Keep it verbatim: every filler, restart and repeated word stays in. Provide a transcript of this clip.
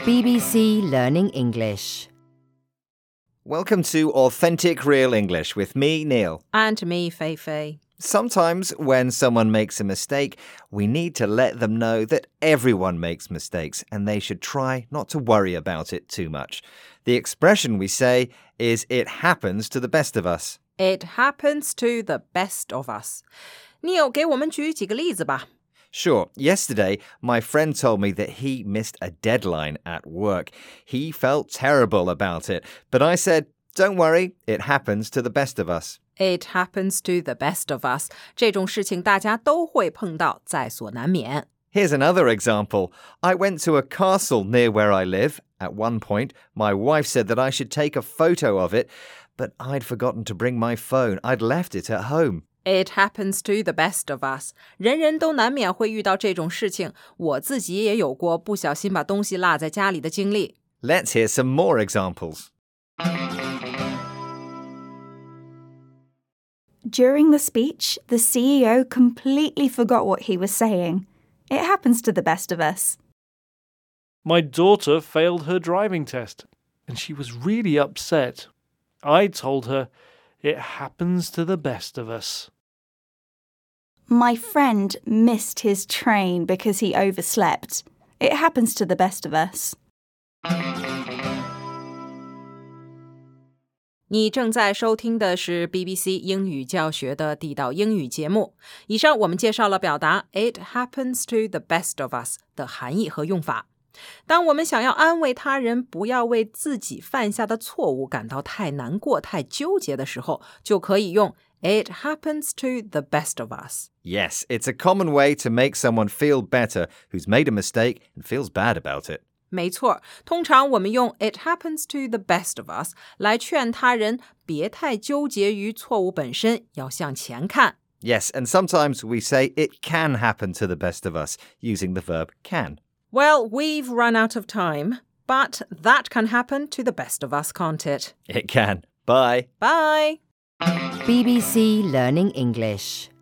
B B C Learning English. Welcome to Authentic Real English with me, Neil. And me, Fei Fei. Sometimes when someone makes a mistake, we need to let them know that everyone makes mistakes and they should try not to worry about it too much. The expression we say is it happens to the best of us. It happens to the best of us. Neil, 给我们举几个例子吧。 Sure, yesterday my friend told me that he missed a deadline at work. He felt terrible about it, but I said, don't worry, it happens to the best of us. It happens to the best of us. 这种事情大家都会碰到，在所难免。 Here's another example. I went to a castle near where I live. At one point, my wife said that I should take a photo of it, but I'd forgotten to bring my phone. I'd left it at home. It happens to the best of us. 人人都难免会遇到这种事情，我自己也有过不小心把东西落在家里的经历。 Let's hear some more examples. During the speech, the C E O completely forgot what he was saying. It happens to the best of us. My daughter failed her driving test, and she was really upset. I told her, it happens to the best of us. My friend missed his train because he overslept. It happens to the best of us. 你正在收听的是 B B C 英语教学的地道英语节目。以上我们介绍了表达 It happens to the best of us 的含义和用法。当我们想要安慰他人不要为自己犯下的错误感到太难过、太纠结的时候，就可以用 It happens to the best of us. Yes, it's a common way to make someone feel better who's made a mistake and feels bad about it. 没错，通常我们用 It happens to the best of us 来劝他人别太纠结于错误本身，要向前看。 Yes, and sometimes we say it can happen to the best of us using the verb can. Well, we've run out of time, but that can happen to the best of us, can't it? It can. Bye. Bye! B B C Learning English